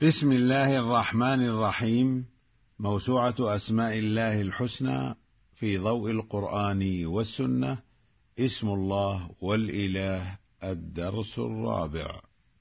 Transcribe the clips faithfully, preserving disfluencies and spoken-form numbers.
بسم الله الرحمن الرحيم. موسوعة أسماء الله الحسنى في ضوء القرآن والسنة. اسم الله والإله. الدرس الرابع.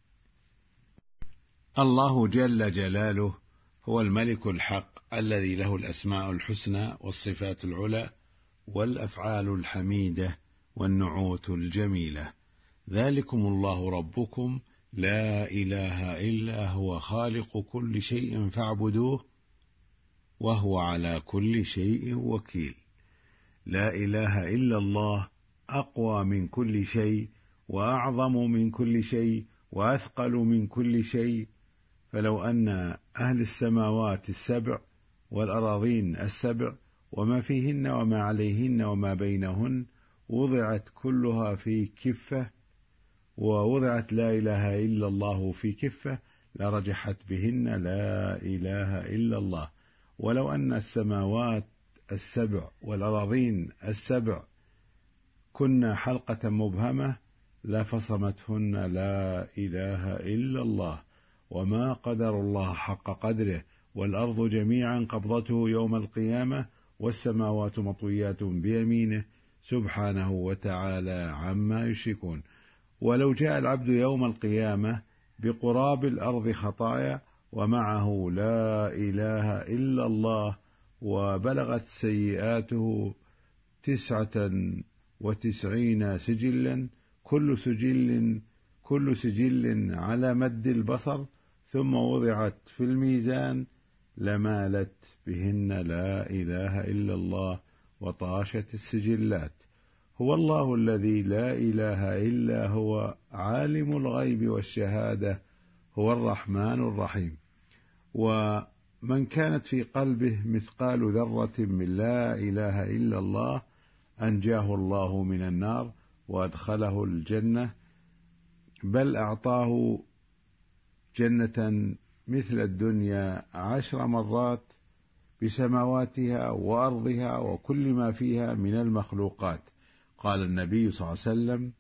الله جل جلاله هو الملك الحق الذي له الأسماء الحسنى والصفات العلى والأفعال الحميدة والنعوت الجميلة. ذلكم الله ربكم لا إله إلا هو خالق كل شيء فاعبدوه وهو على كل شيء وكيل. لا إله إلا الله أقوى من كل شيء وأعظم من كل شيء وأثقل من كل شيء. فلو أن أهل السماوات السبع والأراضين السبع وما فيهن وما عليهن وما بينهن وضعت كلها في كفة، ووضعت لا إله إلا الله في كفة، لرجحت بهن لا إله إلا الله. ولو أن السماوات السبع والأراضين السبع كنا حلقة مبهمة لفصمتهن لا إله إلا الله. وما قدر الله حق قدره، والأرض جميعا قبضته يوم القيامة والسماوات مطويات بيمينه سبحانه وتعالى عما يشركون. ولو جاء العبد يوم القيامة بقراب الأرض خطايا ومعه لا إله إلا الله وبلغت سيئاته تسعة وتسعين سجلا، كل سجل كل سجل على مد البصر، ثم وضعت في الميزان لمالت بهن لا إله إلا الله وطاشت السجلات. هو الله الذي لا إله إلا هو عالم الغيب والشهادة، هو الرحمن الرحيم. ومن كانت في قلبه مثقال ذرة من لا إله إلا الله أنجاه الله من النار وأدخله الجنة، بل أعطاه جنة مثل الدنيا عشر مرات بسماواتها وأرضها وكل ما فيها من المخلوقات. قال النبي صلى الله عليه وسلم: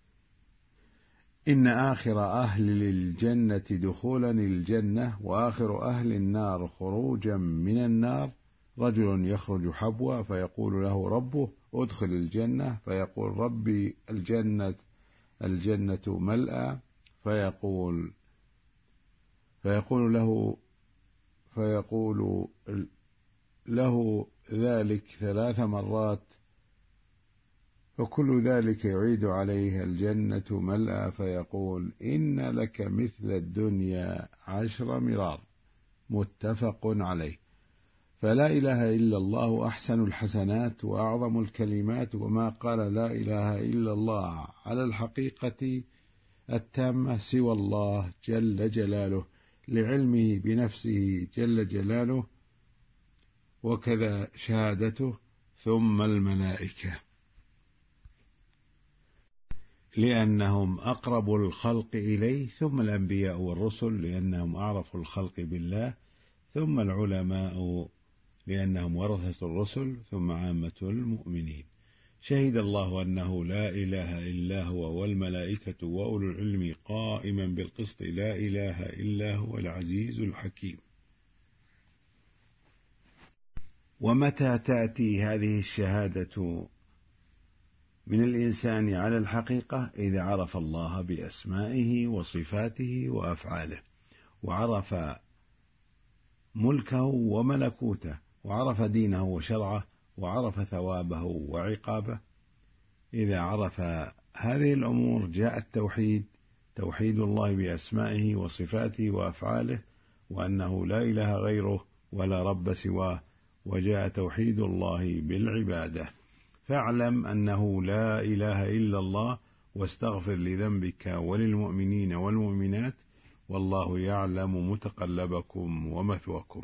إن آخر أهل الجنة دخولا الجنة وآخر أهل النار خروجا من النار رجل يخرج حبوا فيقول له ربه ادخل الجنة، فيقول ربي الجنة الجنة ملأى، فيقول فيقول له فيقول له ذلك ثلاث مرات، فكل ذلك يعيد عليه الجنة ملأى، فيقول إن لك مثل الدنيا عشر مرار. متفق عليه. فلا إله إلا الله أحسن الحسنات وأعظم الكلمات، وما قال لا إله إلا الله على الحقيقة التامة سوى الله جل جلاله لعلمه بنفسه جل جلاله، وكذا شهادته، ثم الملائكة لأنهم أقرب الخلق إليه، ثم الأنبياء والرسل لأنهم أعرف الخلق بالله، ثم العلماء لأنهم ورثة الرسل، ثم عامة المؤمنين. شهد الله أنه لا إله إلا هو والملائكة وأولو العلم قائما بالقسط لا إله إلا هو العزيز الحكيم. ومتى تأتي هذه الشهادة من الإنسان على الحقيقة؟ إذا عرف الله بأسمائه وصفاته وأفعاله، وعرف ملكه وملكوته، وعرف دينه وشرعه، وعرف ثوابه وعقابه. إذا عرف هذه الأمور جاء التوحيد، توحيد الله بأسمائه وصفاته وأفعاله، وأنه لا إله غيره ولا رب سواه، وجاء توحيد الله بالعبادة. فاعلم أنه لا إله إلا الله، واستغفر لذنبك وللمؤمنين والمؤمنات، والله يعلم متقلبكم ومثواكم.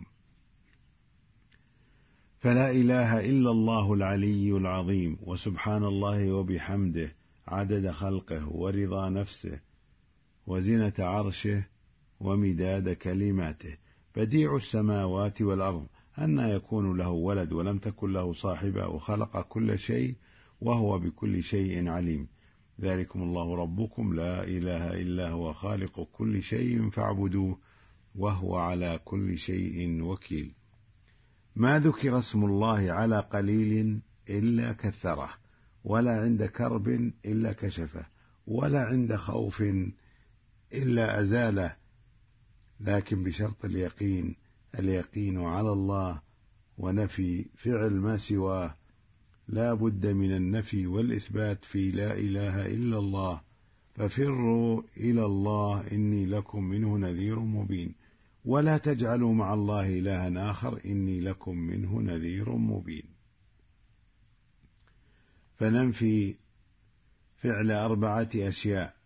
فلا إله إلا الله العلي العظيم، وسبحان الله وبحمده عدد خلقه ورضا نفسه وزنة عرشه ومداد كلماته. بديع السماوات والأرض، أن يكون له ولد ولم تكن له صاحبة، وخلق كل شيء وهو بكل شيء عليم. ذلكم الله ربكم لا إله إلا هو خالق كل شيء فاعبدوه وهو على كل شيء وكيل. ما ذكر اسم الله على قليل إلا كثره، ولا عند كرب إلا كشفه، ولا عند خوف إلا أزاله، لكن بشرط اليقين، اليقين على الله ونفي فعل ما سواه. لا بد من النفي والإثبات في لا إله إلا الله، ففروا إلى الله إني لكم منه نذير مبين، ولا تجعلوا مع الله إلها آخر إني لكم منه نذير مبين. فننفي فعل أربعة أشياء.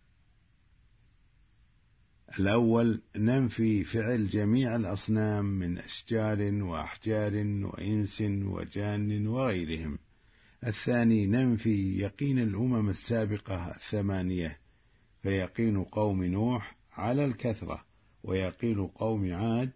الأول ننفي فعل جميع الأصنام من أشجار وأحجار وإنس وجان وغيرهم. الثاني ننفي يقين الأمم السابقة الثمانية، فيقين قوم نوح على الكثرة، ويقين قوم عاد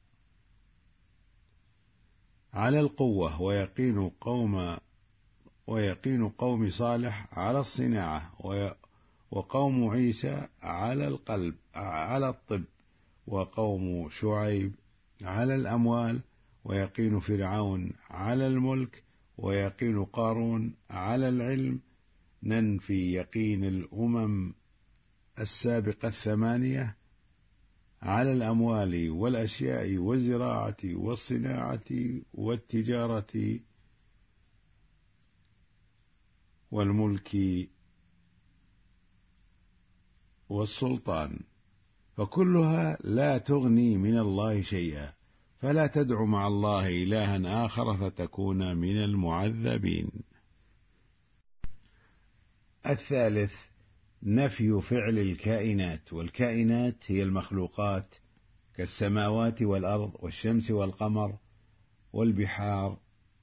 على القوة، ويقين قوم ويقين قوم صالح على الصناعة، وقوم عيسى على القلب على الطب، وقوم شعيب على الأموال، ويقين فرعون على الملك، ويقين قارون على العلم. ننفي يقين الأمم السابقة الثمانية على الأموال والأشياء والزراعة والصناعة والتجارة والملك والسلطان، فكلها لا تغني من الله شيئا، فلا تدع مع الله إلها آخر فتكون من المعذبين. الثالث نفي فعل الكائنات، والكائنات هي المخلوقات كالسماوات والأرض والشمس والقمر والبحار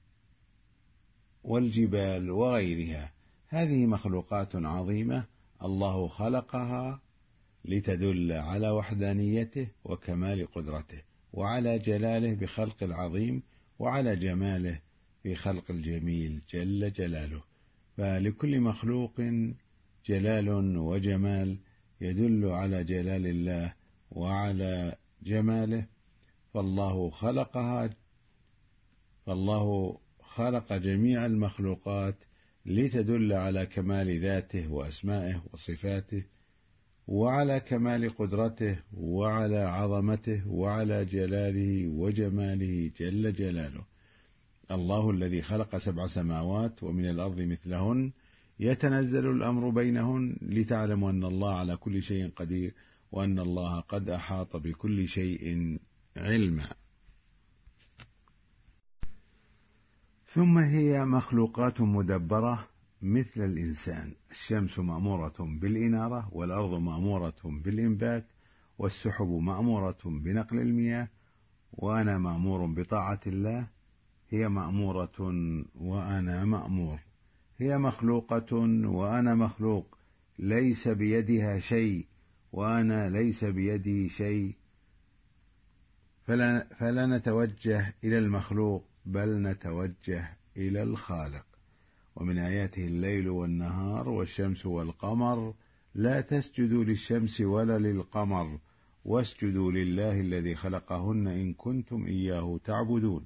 والجبال وغيرها. هذه مخلوقات عظيمة الله خلقها لتدل على وحدانيته وكمال قدرته، وعلى جلاله بخلق العظيم، وعلى جماله في خلق الجميل جل جلاله. فلكل مخلوق جلال وجمال يدل على جلال الله وعلى جماله، فالله خلقها فالله خلق جميع المخلوقات لتدل على كمال ذاته وأسمائه وصفاته، وعلى كمال قدرته، وعلى عظمته، وعلى جلاله وجماله جل جلاله. الله الذي خلق سبع سماوات ومن الأرض مثلهن يتنزل الأمر بينهن لتعلموا أن الله على كل شيء قدير، وأن الله قد أحاط بكل شيء علما. ثم هي مخلوقات مدبرة مثل الإنسان. الشمس مأمورة بالإنارة، والأرض مأمورة بالإنبات، والسحب مأمورة بنقل المياه، وأنا مأمور بطاعة الله. هي مأمورة وأنا مأمور. هي مخلوقة وأنا مخلوق، ليس بيدها شيء وأنا ليس بيدي شيء، فلا, فلا نتوجه إلى المخلوق بل نتوجه إلى الخالق. ومن آياته الليل والنهار والشمس والقمر، لا تسجدوا للشمس ولا للقمر واسجدوا لله الذي خلقهن إن كنتم إياه تعبدون.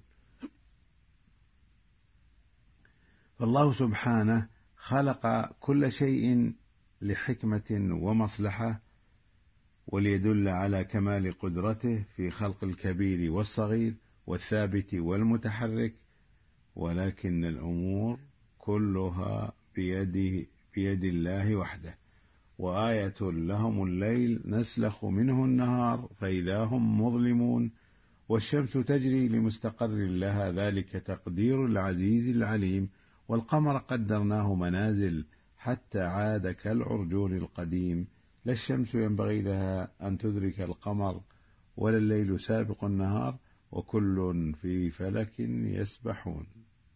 فالله سبحانه خلق كل شيء لحكمة ومصلحة، وليدل على كمال قدرته في خلق الكبير والصغير والثابت والمتحرك، ولكن الأمور كلها بيده بيد الله وحده. وآية لهم الليل نسلخ منه النهار فإذا هم مظلمون، والشمس تجري لمستقر لها ذلك تقدير العزيز العليم. والقمر قدرناه منازل حتى عاد كالعرجون القديم. لا الشمس ينبغي لها أن تدرك القمر ولا الليل سابق النهار، وكل في فلك يسبحون.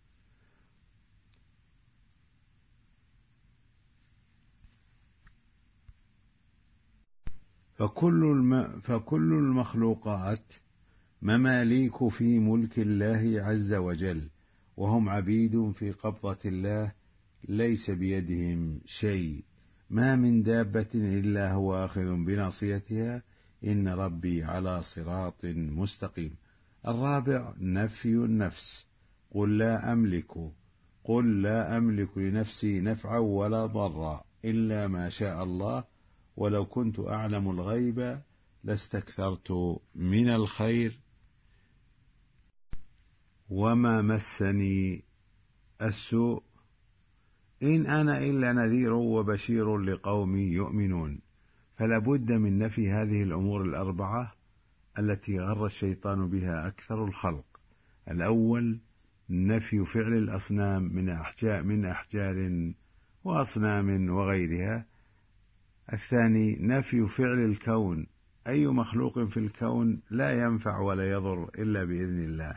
فكل, الم... فكل المخلوقات مماليك في ملك الله عز وجل، وهم عبيد في قبضة الله، ليس بيدهم شيء. ما من دابة إلا هو آخذ بناصيتها، إن ربي على صراط مستقيم. الرابع نفي النفس، قل لا أملك قل لا أملك لنفسي نفعا ولا ضرا إلا ما شاء الله ولو كنت أعلم الغيب لاستكثرت من الخير وما مسني السوء إن أنا إلا نذير وبشير لقوم يؤمنون. فلا بد من نفي هذه الأمور الأربعة التي غر الشيطان بها أكثر الخلق. الأول نفي فعل الأصنام من أحجار, من أحجار وأصنام وغيرها. الثاني نفي فعل الكون، أي مخلوق في الكون لا ينفع ولا يضر إلا بإذن الله.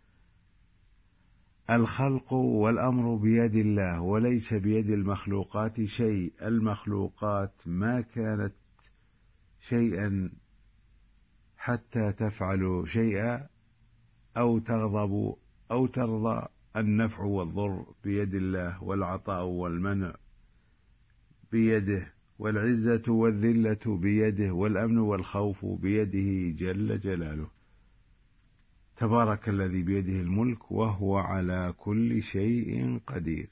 الخلق والأمر بيد الله وليس بيد المخلوقات شيء. المخلوقات ما كانت شيئا حتى تفعل شيئا أو تغضب أو ترضى. النفع والضر بيد الله، والعطاء والمنع بيده، والعزة والذلة بيده، والأمن والخوف بيده جل جلاله. تبارك الذي بيده الملك وهو على كل شيء قدير.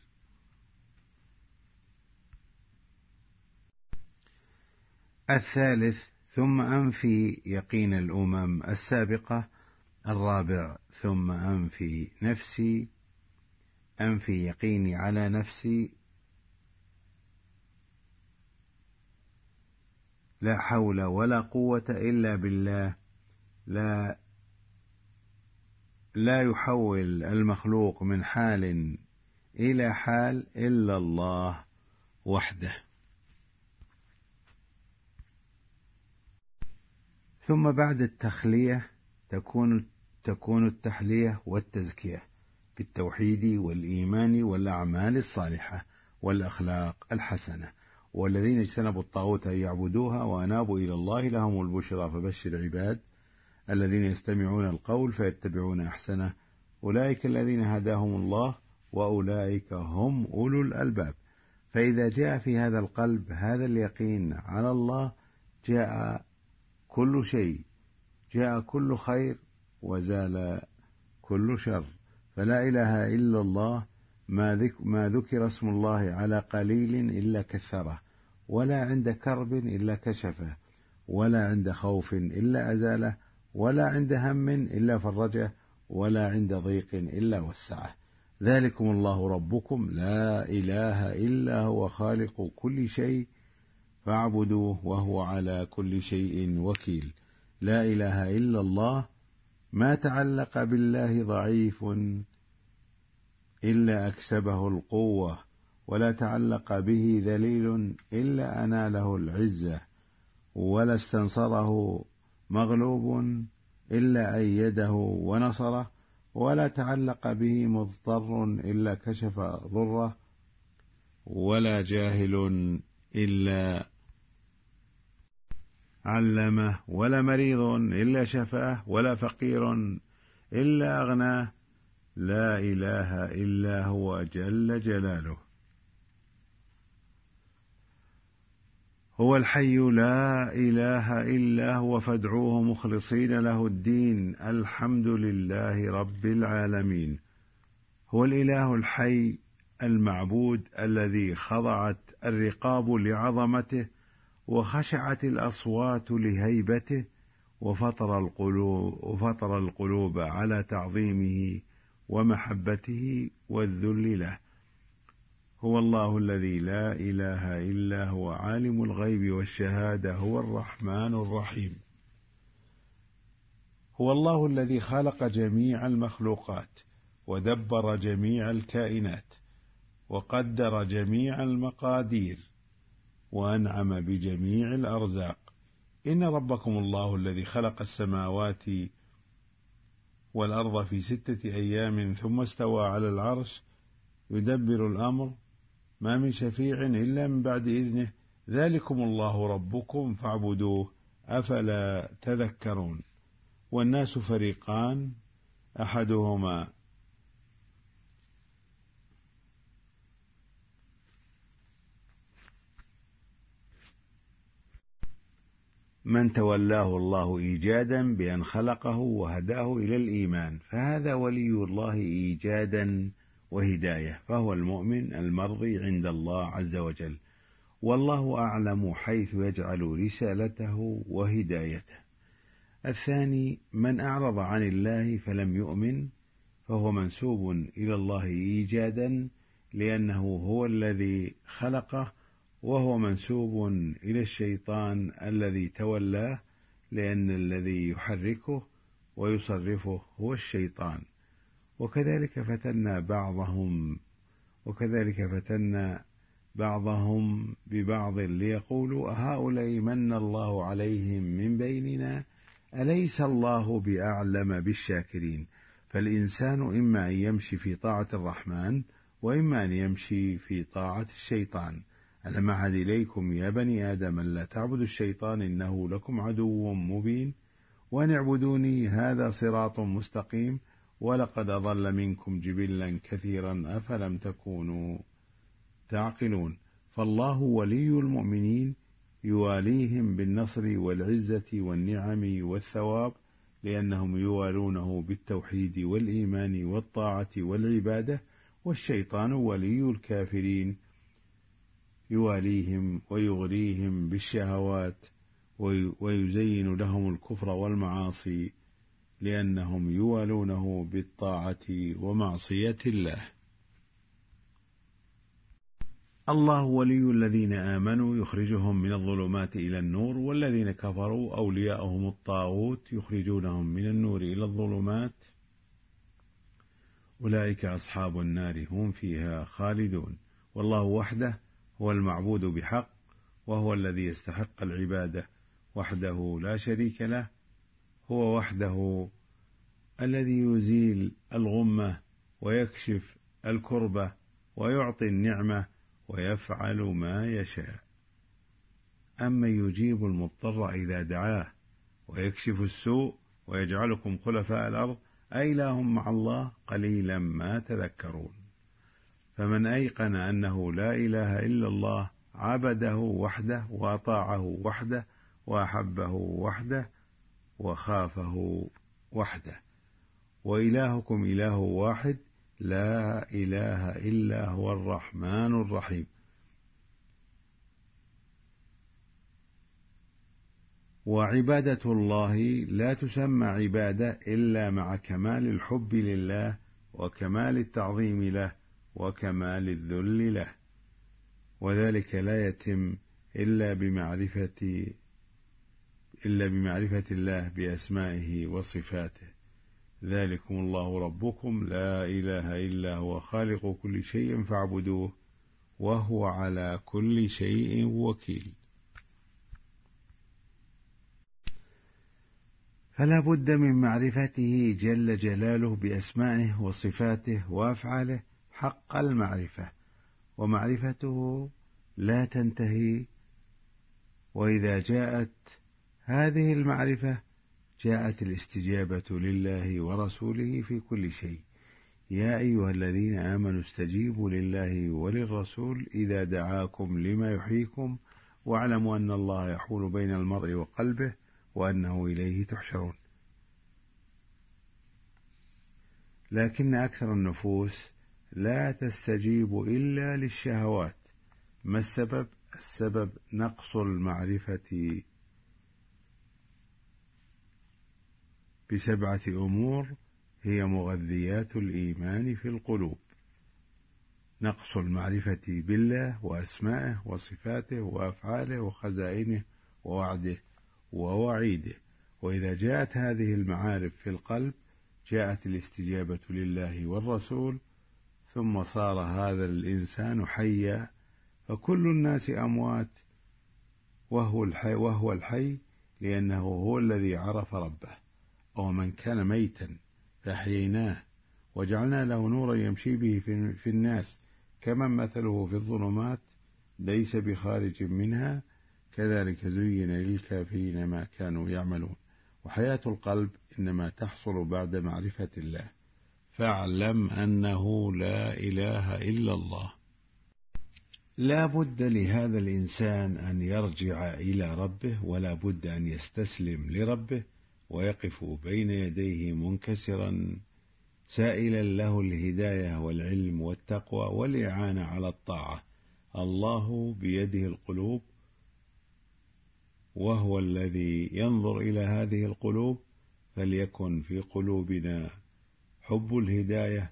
الثالث ثم أنفي يقين الأمم السابقة. الرابع ثم أنفي نفسي أنفي يقيني على نفسي لا حول ولا قوة إلا بالله. لا لا يحول المخلوق من حال إلى حال إلا الله وحده. ثم بعد التخلية تكون تكون التحلية والتزكية بالتوحيد والإيمان والأعمال الصالحة والأخلاق الحسنة. والذين اجتنبوا الطاغوت أن يعبدوها وأنابوا إلى الله لهم البشرى فبشر عباد الذين يستمعون القول فيتبعون أحسنه أولئك الذين هداهم الله وأولئك هم أولو الألباب. فإذا جاء في هذا القلب هذا اليقين على الله جاء كل شيء، جاء كل خير وزال كل شر. فلا إله إلا الله ما ذكر اسم الله على قليل إلا كثره، ولا عند كرب إلا كشفه، ولا عند خوف إلا أزاله، ولا عند هم إلا فرجه، ولا عند ضيق إلا وسعه. ذلكم الله ربكم لا إله إلا هو خالق كل شيء فاعبدوه وهو على كل شيء وكيل. لا إله إلا الله ما تعلق بالله ضعيف إلا أكسبه القوة، ولا تعلق به ذليل إلا أناله العزة، ولا استنصره مغلوب إلا أيده ونصره، ولا تعلق به مضطر إلا كشف ضره، ولا جاهل إلا علمه، ولا مريض إلا شفاه، ولا فقير إلا أغناه. لا إله إلا هو جل جلاله. هو الحي لا إله إلا هو فادعوه مخلصين له الدين الحمد لله رب العالمين. هو الإله الحي المعبود الذي خضعت الرقاب لعظمته وخشعت الأصوات لهيبته وفطر القلوب, وفطر القلوب على تعظيمه ومحبته والذل له. هو الله الذي لا إله إلا هو عالم الغيب والشهادة هو الرحمن الرحيم. هو الله الذي خلق جميع المخلوقات ودبر جميع الكائنات وقدر جميع المقادير وأنعم بجميع الأرزاق. إن ربكم الله الذي خلق السماوات والأرض في ستة أيام ثم استوى على العرش يدبر الأمر ما من شفيع إلا من بعد إذنه ذلكم الله ربكم فاعبدوه أفلا تذكرون. والناس فريقان أحدهما من تولاه الله إيجادا بأن خلقه وهداه إلى الإيمان، فهذا ولي الله إيجادا وهداية، فهو المؤمن المرضي عند الله عز وجل، والله أعلم حيث يجعل رسالته وهدايته. الثاني من أعرض عن الله فلم يؤمن، فهو منسوب إلى الله إيجادا لأنه هو الذي خلقه، وهو منسوب إلى الشيطان الذي تولاه لأن الذي يحركه ويصرفه هو الشيطان. وكذلك فتنا بعضهم وكذلك فتنا بعضهم ببعض ليقولوا أهؤلاء من الله عليهم من بيننا أليس الله بأعلم بالشاكرين. فالإنسان إما أن يمشي في طاعة الرحمن وإما أن يمشي في طاعة الشيطان. ألم أعهد إليكم يا بني آدم ألا تعبدوا الشيطان إنه لكم عدو مبين وأن اعبدوني هذا صراط مستقيم ولقد أضل منكم جبلا كثيرا أفلم تكونوا تعقلون. فالله ولي المؤمنين يواليهم بالنصر والعزة والنعم والثواب، لأنهم يوالونه بالتوحيد والإيمان والطاعة والعبادة، والشيطان ولي الكافرين يواليهم ويغريهم بالشهوات ويزين لهم الكفر والمعاصي، لأنهم يوالونه بالطاعة ومعصية الله. الله ولي الذين آمنوا يخرجهم من الظلمات إلى النور، والذين كفروا أولياءهم الطاغوت يخرجونهم من النور إلى الظلمات، أولئك أصحاب النار هم فيها خالدون. والله وحده هو المعبود بحق، وهو الذي يستحق العبادة وحده لا شريك له، هو وحده الذي يزيل الغمة ويكشف الكربة ويعطي النعمة ويفعل ما يشاء. أما يجيب المضطر إذا دعاه ويكشف السوء ويجعلكم خلفاء الأرض أإله مع الله قليلا ما تذكرون. فمن أيقن أنه لا إله إلا الله عبده وحده وأطاعه وحده وأحبه وحده وخافه وحده. وإلهكم إله واحد لا إله إلا هو الرحمن الرحيم. وعبادة الله لا تسمى عبادة إلا مع كمال الحب لله وكمال التعظيم له وكمال الذل له، وذلك لا يتم إلا بمعرفة إلا بمعرفة الله بأسمائه وصفاته. ذلكم الله ربكم لا إله إلا هو خالق كل شيء فاعبدوه وهو على كل شيء وكيل. فلا بد من معرفته جل جلاله بأسمائه وصفاته وأفعاله حق المعرفة، ومعرفته لا تنتهي. وإذا جاءت هذه المعرفة جاءت الاستجابة لله ورسوله في كل شيء. يا أيها الذين آمنوا استجيبوا لله وللرسول إذا دعاكم لما يحييكم واعلموا أن الله يحول بين المرء وقلبه وأنه إليه تحشرون. لكن أكثر النفوس لا تستجيب إلا للشهوات. ما السبب؟ السبب نقص المعرفة بسبعة أمور هي مغذيات الإيمان في القلوب: نقص المعرفة بالله وأسمائه وصفاته وأفعاله وخزائنه ووعده ووعيده. وإذا جاءت هذه المعارف في القلب جاءت الاستجابة لله والرسول، ثم صار هذا الإنسان حيا. فكل الناس أموات وهو الحي, وهو الحي لأنه هو الذي عرف ربه. أو من كان ميتا فأحييناه وجعلنا له نورا يمشي به في الناس كمن مثله في الظلمات ليس بخارج منها كذلك زين للكافرين ما كانوا يعملون. وحياة القلب إنما تحصل بعد معرفة الله. فاعلم أنه لا إله إلا الله. لا بد لهذا الإنسان أن يرجع إلى ربه، ولا بد أن يستسلم لربه ويقف بين يديه منكسرا سائلا له الهداية والعلم والتقوى والإعانة على الطاعة. الله بيده القلوب، وهو الذي ينظر إلى هذه القلوب، فليكن في قلوبنا حب الهداية،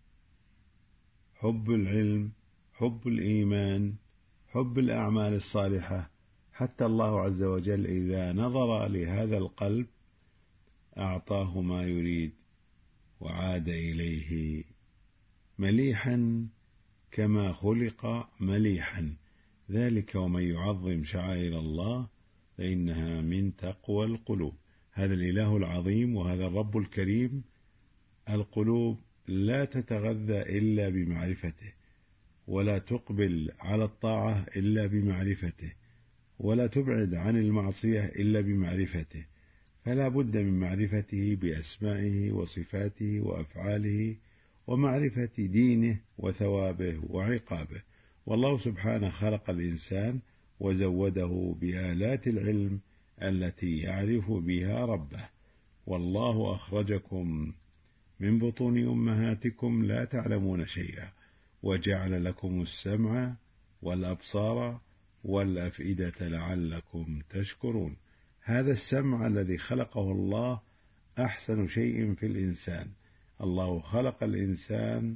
حب العلم، حب الإيمان، حب الأعمال الصالحة، حتى الله عز وجل إذا نظر لهذا القلب أعطاه ما يريد وعاد إليه مليحا كما خلق مليحا. ذلك ومن يعظم شعائر الله فإنها من تقوى القلوب. هذا الإله العظيم وهذا الرب الكريم، القلوب لا تتغذى إلا بمعرفته، ولا تقبل على الطاعة إلا بمعرفته، ولا تبعد عن المعصية إلا بمعرفته، فلا بد من معرفته بأسمائه وصفاته وأفعاله، ومعرفة دينه وثوابه وعقابه. والله سبحانه خلق الإنسان وزوده بآلات العلم التي يعرف بها ربه. والله أخرجكم من بطون أمهاتكم لا تعلمون شيئا وجعل لكم السمع والأبصار والأفئدة لعلكم تشكرون. هذا السمع الذي خلقه الله أحسن شيء في الإنسان. الله خلق الإنسان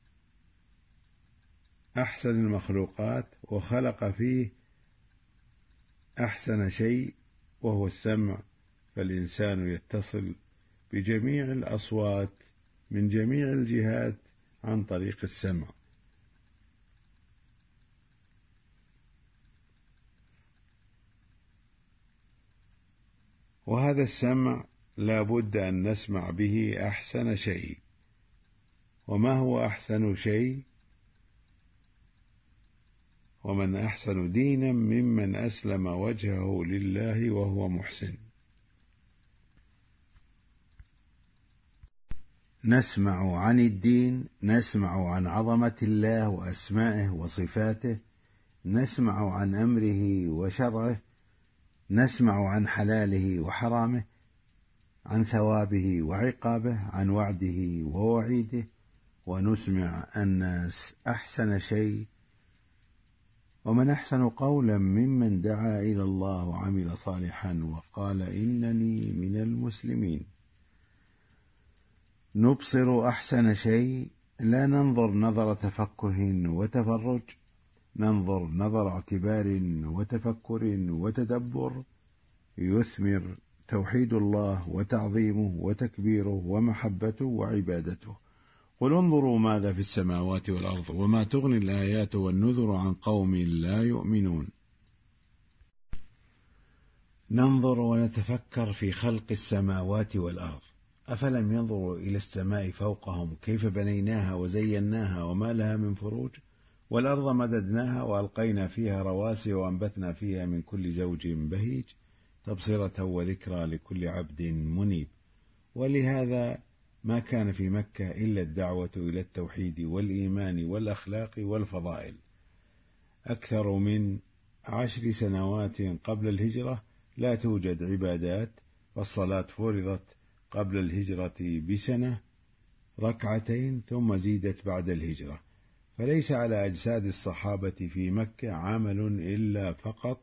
أحسن المخلوقات، وخلق فيه أحسن شيء وهو السمع، فالإنسان يتصل بجميع الأصوات من جميع الجهات عن طريق السمع. وهذا السمع لا بد أن نسمع به أحسن شيء. وما هو أحسن شيء؟ ومن أحسن دينا ممن أسلم وجهه لله وهو محسن. نسمع عن الدين، نسمع عن عظمة الله وأسمائه وصفاته، نسمع عن أمره وشرعه، نسمع عن حلاله وحرامه، عن ثوابه وعقابه، عن وعده ووعيده، ونسمع الناس أحسن شيء. ومن أحسن قولا ممن دعا إلى الله وعمل صالحا وقال إنني من المسلمين. نبصر أحسن شيء، لا ننظر نظر تفكه وتفرج، ننظر نظر اعتبار وتفكر وتدبر، يثمر توحيد الله وتعظيمه وتكبيره ومحبته وعبادته. قل انظروا ماذا في السماوات والأرض وما تغني الآيات والنذر عن قوم لا يؤمنون. ننظر ونتفكر في خلق السماوات والأرض. أفلم ينظروا إلى السماء فوقهم كيف بنيناها وزيناها وما لها من فروج، والأرض مددناها وألقينا فيها رواسي وأنبتنا فيها من كل زوج بهيج، تبصرة وذكرى لكل عبد منيب. ولهذا ما كان في مكة إلا الدعوة إلى التوحيد والإيمان والأخلاق والفضائل. أكثر من عشر سنوات قبل الهجرة لا توجد عبادات، والصلاة فرضت قبل الهجرة بسنة ركعتين ثم زيدت بعد الهجرة، فليس على أجساد الصحابة في مكة عمل إلا فقط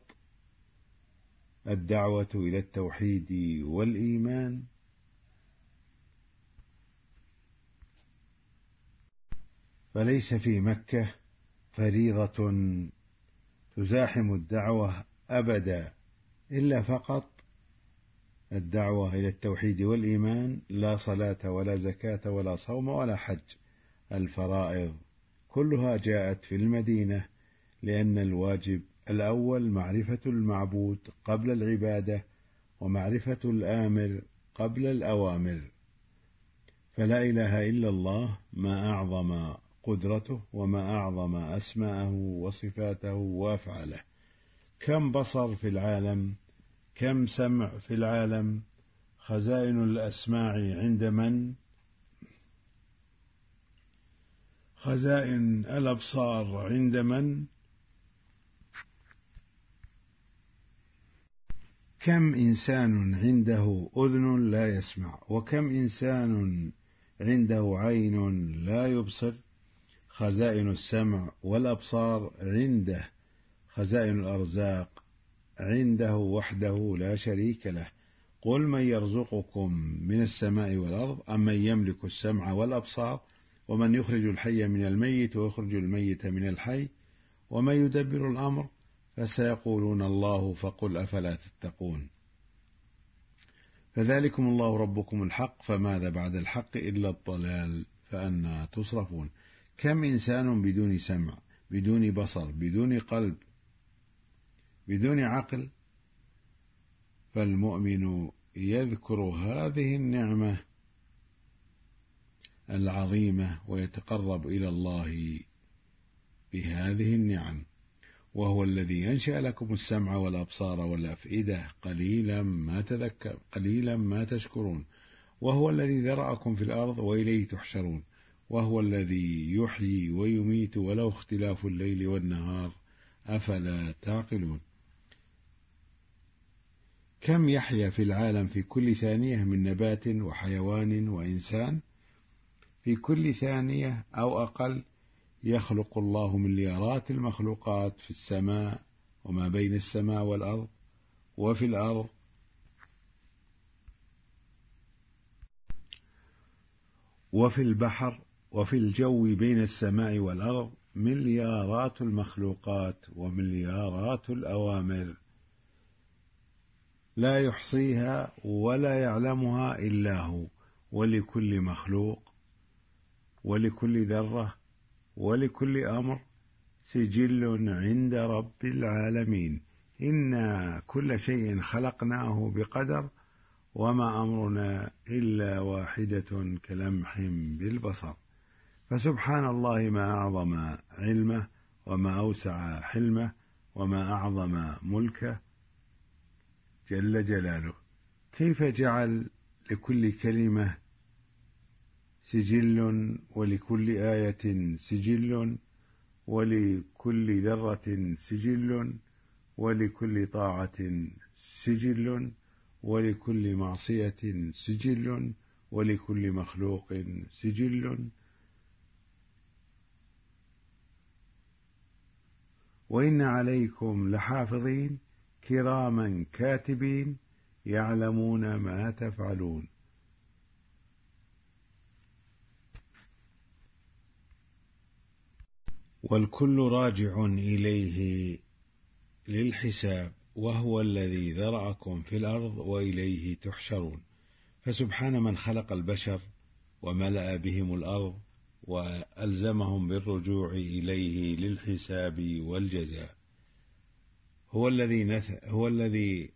الدعوة إلى التوحيد والإيمان، فليس في مكة فريضة تزاحم الدعوة أبدا إلا فقط الدعوة إلى التوحيد والإيمان، لا صلاة ولا زكاة ولا صوم ولا حج. الفرائض كلها جاءت في المدينة، لأن الواجب الأول معرفة المعبود قبل العبادة، ومعرفة الآمر قبل الأوامر. فلا إله إلا الله ما أعظم قدرته وما أعظم أسماءه وصفاته وأفعاله. كم بصر في العالم، كم سمع في العالم، خزائن الأسماع عند من؟ خزائن الأبصار عند من؟ كم إنسان عنده أذن لا يسمع، وكم إنسان عنده عين لا يبصر. خزائن السمع والأبصار عنده، خزائن الأرزاق عنده وحده لا شريك له. قل من يرزقكم من السماء والأرض أم من يملك السمع والأبصار ومن يخرج الحي من الميت ويخرج الميت من الحي ومن يدبر الأمر فسيقولون الله فقل أفلا تتقون. فذلكم الله ربكم الحق فماذا بعد الحق إلا الضلال فأنى تصرفون. كم إنسان بدون سمع بدون بصر بدون قلب بدون عقل. فالمؤمن يذكر هذه النعمة العظيمة ويتقرب إلى الله بهذه النعم، وهو الذي ينشأ لكم السمع والأبصار والأفئدة قليلا ما تذكر قليلا ما تشكرون. وهو الذي ذرأكم في الأرض وإليه تحشرون. وهو الذي يحيي ويميت وله اختلاف الليل والنهار أفلا تعقلون. كم يحيا في العالم في كل ثانية من نبات وحيوان وإنسان. في كل ثانية أو أقل يخلق الله مليارات المخلوقات في السماء وما بين السماء والأرض وفي الأرض وفي البحر وفي الجو بين السماء والأرض مليارات المخلوقات ومليارات الأوامر لا يحصيها ولا يعلمها إلا هو. ولكل مخلوق ولكل ذرة ولكل أمر سجل عند رب العالمين. إنا كل شيء خلقناه بقدر وما أمرنا إلا واحدة كلمح بالبصر. فسبحان الله ما أعظم علمه وما أوسع حلمه وما أعظم ملكه جل جلاله. كيف جعل لكل كلمة سجل ولكل آية سجل ولكل ذرة سجل ولكل طاعة سجل ولكل معصية سجل ولكل مخلوق سجل. وإن عليكم لحافظين كراما كاتبين يعلمون ما تفعلون. والكل راجع إليه للحساب، وهو الذي ذرأكم في الأرض وإليه تحشرون. فسبحان من خلق البشر وملأ بهم الأرض وألزمهم بالرجوع إليه للحساب والجزاء. هو الذي نث... هو الذي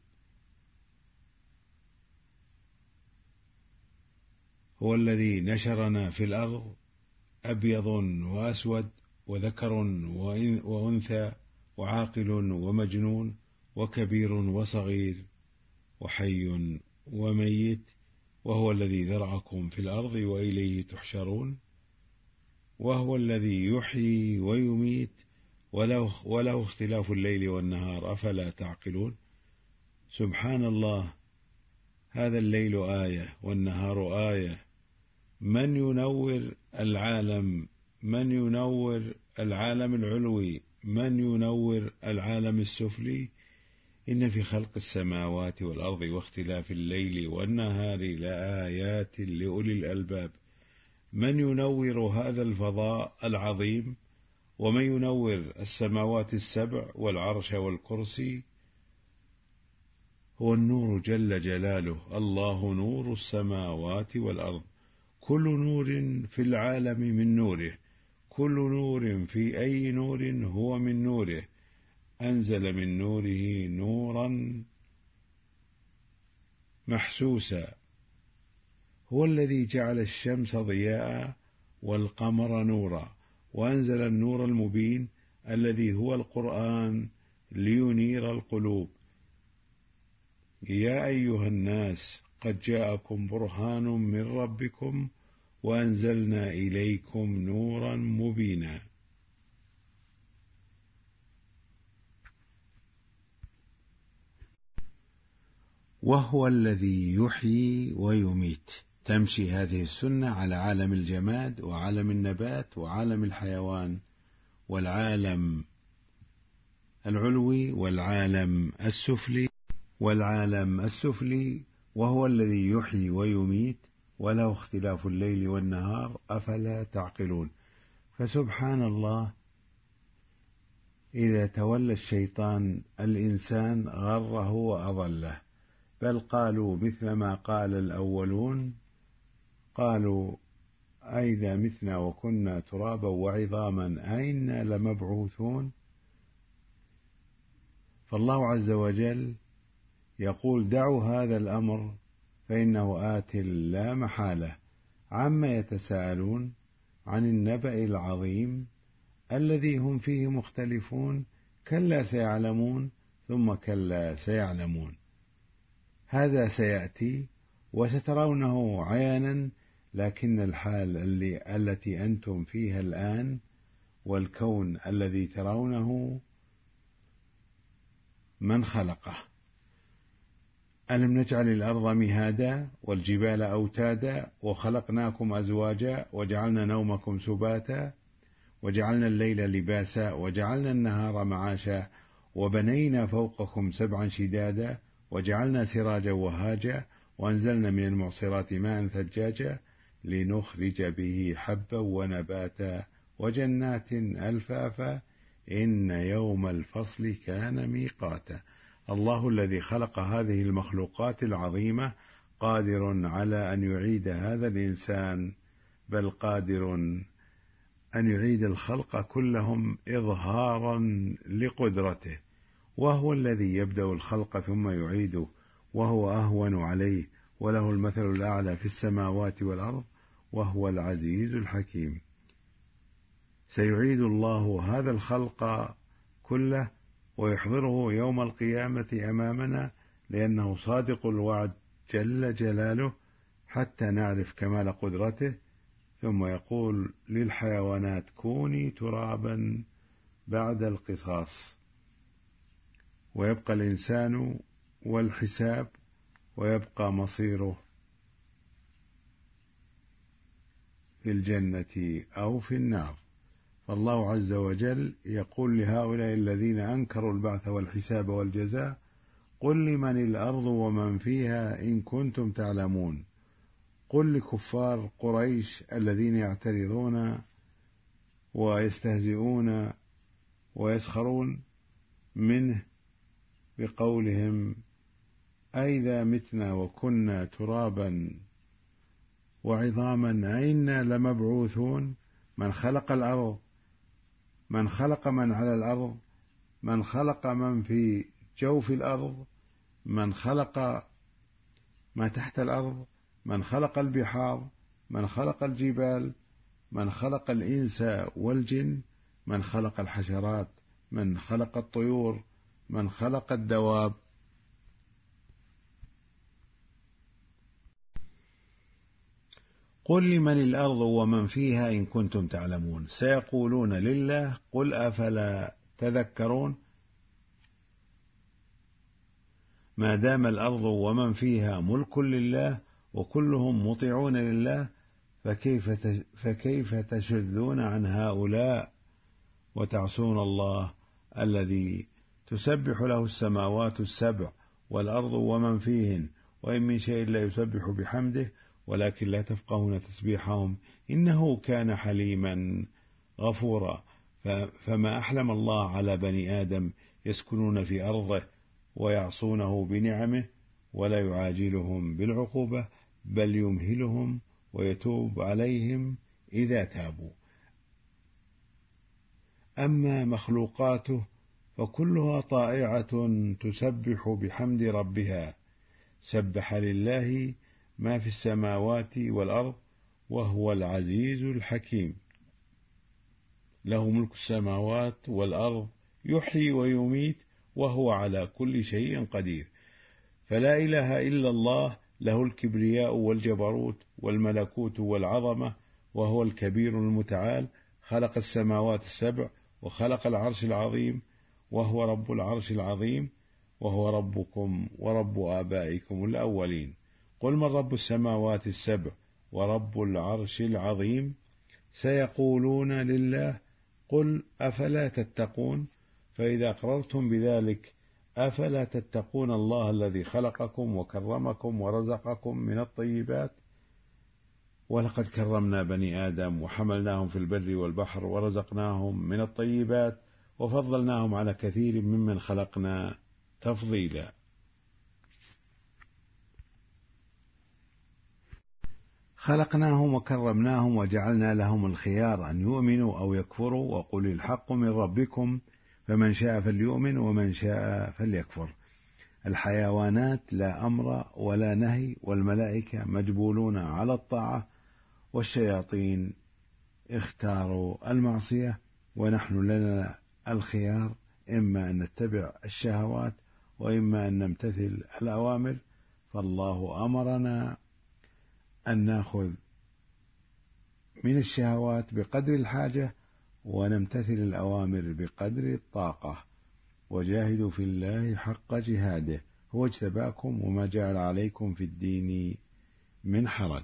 هو الذي نشرنا في الأرض أبيض وأسود وذكر وأنثى وعاقل ومجنون وكبير وصغير وحي وميت، وهو الذي ذرأكم في الأرض وإليه تحشرون. وهو الذي يحيي ويميت وله, وله اختلاف الليل والنهار أفلا تعقلون. سبحان الله، هذا الليل آية والنهار آية. من ينور العالم من ينور العالم العلوي من ينور العالم السفلي. إن في خلق السماوات والأرض واختلاف الليل والنهار لآيات لأولي الألباب. من ينور هذا الفضاء العظيم ومن ينور السماوات السبع والعرش والكرسي هو النور جل جلاله. الله نور السماوات والأرض. كل نور في العالم من نوره، كل نور في أي نور هو من نوره. أنزل من نوره نورا محسوسا. هو الذي جعل الشمس ضياء والقمر نورا، وأنزل النور المبين الذي هو القرآن لينير القلوب. يا أيها الناس قد جاءكم برهان من ربكم وأنزلنا إليكم نورا مبينا. وهو الذي يحيي ويميت. تمشي هذه السنة على عالم الجماد وعالم النبات وعالم الحيوان والعالم العلوي والعالم السفلي والعالم السفلي وهو الذي يحيي ويميت وله اختلاف الليل والنهار، أفلا تعقلون. فسبحان الله، إذا تولى الشيطان الإنسان غره وأضله، بل قالوا مثل ما قال الأولون، قالوا أئذا متنا وكنا ترابا وعظاما أئنا لمبعوثون. فالله عز وجل يقول دعوا هذا الأمر فإنه آت لا محالة. عما يتساءلون؟ عن النبأ العظيم الذي هم فيه مختلفون. كلا سيعلمون ثم كلا سيعلمون. هذا سيأتي وسترونه عيانا، لكن الحال اللي التي أنتم فيها الآن والكون الذي ترونه من خلقه؟ ألم نجعل الأرض مهادا والجبال أوتادا وخلقناكم أزواجا وجعلنا نومكم سباتا وجعلنا الليل لباسا وجعلنا النهار معاشا وبنينا فوقكم سبعا شدادا وجعلنا سراجا وهاجا وأنزلنا من المعصرات ماء ثجاجا لنخرج به حبا ونباتا وجنات ألفافا إن يوم الفصل كان ميقاتا. الله الذي خلق هذه المخلوقات العظيمة قادر على أن يعيد هذا الإنسان، بل قادر أن يعيد الخلق كلهم إظهارا لقدرته، وهو الذي يبدأ الخلق ثم يعيده، وهو أهون عليه، وله المثل الأعلى في السماوات والأرض، وهو العزيز الحكيم. سيعيد الله هذا الخلق كله ويحضره يوم القيامة أمامنا، لأنه صادق الوعد جل جلاله، حتى نعرف كمال قدرته. ثم يقول للحيوانات كوني ترابا بعد القصاص، ويبقى الإنسان والحساب، ويبقى مصيره في الجنة أو في النار. فالله عز وجل يقول لهؤلاء الذين أنكروا البعث والحساب والجزاء: قل لمن الأرض ومن فيها إن كنتم تعلمون. قل لكفار قريش الذين يعترضون ويستهزئون ويسخرون منه بقولهم: أئذا متنا وكنا ترابا وعظاما أئنا لمبعوثون. من خلق الأرض؟ من خلق من على الأرض؟ من خلق من في جوف الأرض؟ من خلق ما تحت الأرض؟ من خلق البحار؟ من خلق الجبال؟ من خلق الإنس والجن؟ من خلق الحشرات؟ من خلق الطيور؟ من خلق الدواب؟ قل لمن الأرض ومن فيها إن كنتم تعلمون. سيقولون لله. قل أفلا تذكرون؟ ما دام الأرض ومن فيها ملك لله وكلهم مطيعون لله، فكيف فكيف تشذون عن هؤلاء وتعصون الله الذي تسبح له السماوات السبع والأرض ومن فيهن، وإن من شيء لا يسبح بحمده ولكن لا تفقهون تسبيحهم إنه كان حليما غفورا. فما أحلم الله على بني آدم يسكنون في أرضه ويعصونه بنعمه، ولا يعاجلهم بالعقوبة، بل يمهلهم ويتوب عليهم إذا تابوا. أما مخلوقاته فكلها طائعة تسبح بحمد ربها. سبح لله ما في السماوات والأرض وهو العزيز الحكيم. له ملك السماوات والأرض، يحيي ويميت وهو على كل شيء قدير. فلا إله إلا الله، له الكبرياء والجبروت والملكوت والعظمة، وهو الكبير المتعال. خلق السماوات السبع وخلق العرش العظيم، وهو رب العرش العظيم. وهو ربكم ورب آبائكم الأولين. قل من رب السماوات السبع ورب العرش العظيم سيقولون لله قل أفلا تتقون. فإذا أقررتم بذلك أفلا تتقون الله الذي خلقكم وكرمكم ورزقكم من الطيبات. ولقد كرمنا بني آدم وحملناهم في البر والبحر ورزقناهم من الطيبات وفضلناهم على كثير ممن خلقنا تفضيلا. خلقناهم وكرمناهم وجعلنا لهم الخيار أن يؤمنوا أو يكفروا، وقل الحق من ربكم فمن شاء فليؤمن ومن شاء فليكفر. الحيوانات لا أمر ولا نهي، والملائكة مجبولون على الطاعة، والشياطين اختاروا المعصية، ونحن لنا الخيار، إما أن نتبع الشهوات وإما أن نمتثل الأوامر. فالله أمرنا أن نأخذ من الشهوات بقدر الحاجة ونمتثل الأوامر بقدر الطاقة. وجاهدوا في الله حق جهاده هو اجتباكم وما جعل عليكم في الدين من حرج.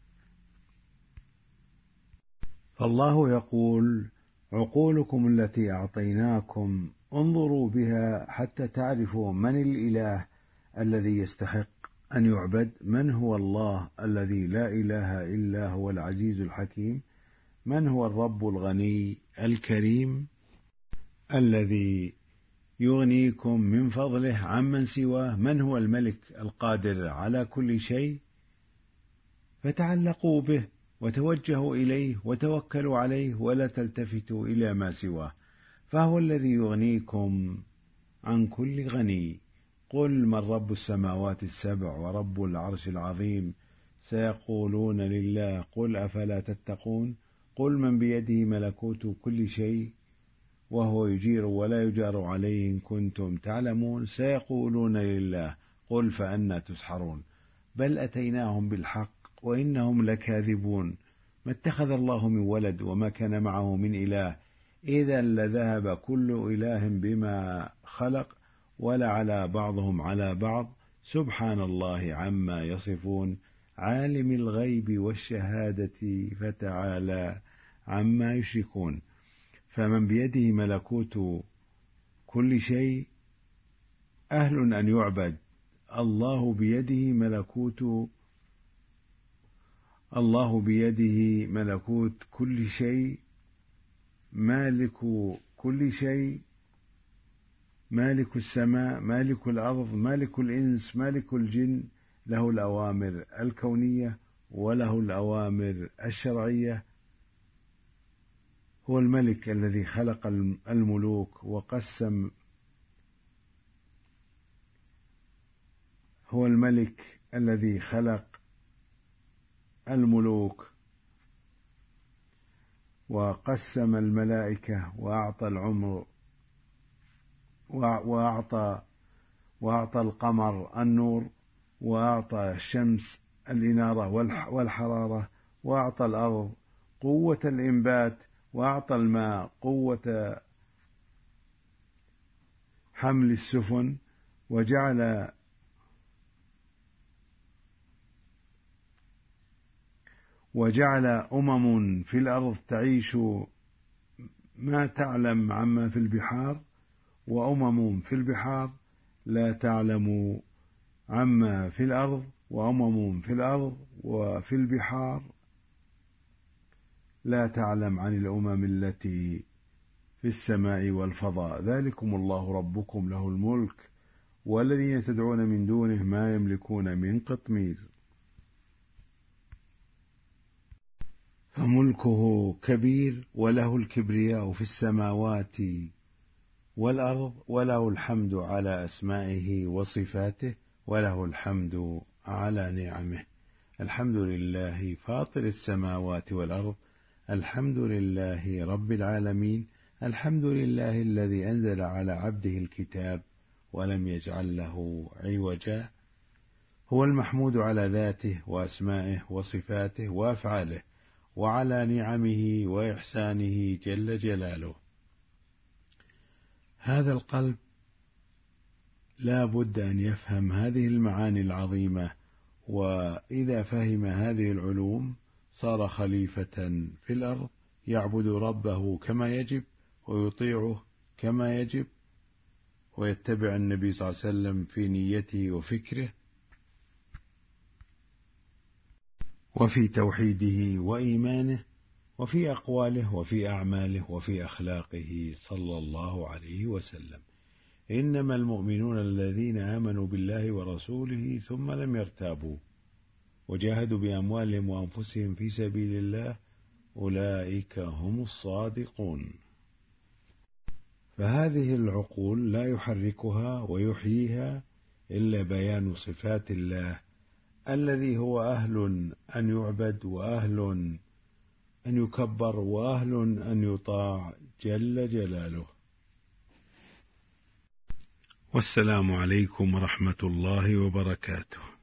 فالله يقول عقولكم التي أعطيناكم انظروا بها حتى تعرفوا من الإله الذي يستحق أن يعبد، من هو الله الذي لا إله إلا هو العزيز الحكيم، من هو الرب الغني الكريم الذي يغنيكم من فضله عمن سواه، من هو الملك القادر على كل شيء. فتعلقوا به وتوجهوا إليه وتوكلوا عليه ولا تلتفتوا إلى ما سواه، فهو الذي يغنيكم عن كل غني. قل من رب السماوات السبع ورب العرش العظيم سيقولون لله قل أفلا تتقون. قل من بيده ملكوت كل شيء وهو يجير ولا يجار عليه إن كنتم تعلمون. سيقولون لله قل فأنى تسحرون. بل أتيناهم بالحق وإنهم لكاذبون. ما اتخذ الله من ولد وما كان معه من إله، إذا لذهب كل إله بما خلق ولعلى بعضهم على بعض سبحان الله عما يصفون. عالم الغيب والشهادة فتعالى عما يشركون. فمن بيده ملكوت كل شيء أهل أن يعبد. الله بيده ملكوت الله بيده ملكوت كل شيء، مالك كل شيء، مالك السماء، مالك الأرض، مالك الإنس، مالك الجن، له الأوامر الكونية وله الأوامر الشرعية. هو الملك الذي خلق الملوك وقسم هو الملك الذي خلق الملوك وقسم الملائكة وأعطى العمر وأعطى وأعطى القمر النور، وأعطى الشمس الإنارة والحرارة، وأعطى الأرض قوة الإنبات، وأعطى الماء قوة حمل السفن، وجعل وجعل أمم في الأرض تعيش ما تعلم عما في البحار، وأمم في البحار لا تعلم عما في الأرض، وأمم في الأرض وفي البحار لا تعلم عن الأمم التي في السماء والفضاء. ذلكم الله ربكم له الملك والذين تدعون من دونه ما يملكون من قطمير. فملكه كبير وله الكبرياء في السماوات والأرض، وله الحمد على أسمائه وصفاته، وله الحمد على نعمه. الحمد لله فاطر السماوات والأرض، الحمد لله رب العالمين، الحمد لله الذي أنزل على عبده الكتاب ولم يجعل له عوجا. هو المحمود على ذاته وأسمائه وصفاته وأفعاله، وعلى نعمه وإحسانه جل جلاله. هذا القلب لا بد أن يفهم هذه المعاني العظيمة، وإذا فهم هذه العلوم صار خليفة في الأرض يعبد ربه كما يجب ويطيعه كما يجب، ويتبع النبي صلى الله عليه وسلم في نيته وفكره وفي توحيده وإيمانه وفي أقواله وفي أعماله وفي أخلاقه صلى الله عليه وسلم. إنما المؤمنون الذين آمنوا بالله ورسوله ثم لم يرتابوا وجاهدوا بأموالهم وأنفسهم في سبيل الله أولئك هم الصادقون. فهذه العقول لا يحركها ويحييها إلا بيان صفات الله الذي هو أهل أن يعبد وأهل أن يكبر وأهل أن يطاع جل جلاله. والسلام عليكم ورحمة الله وبركاته.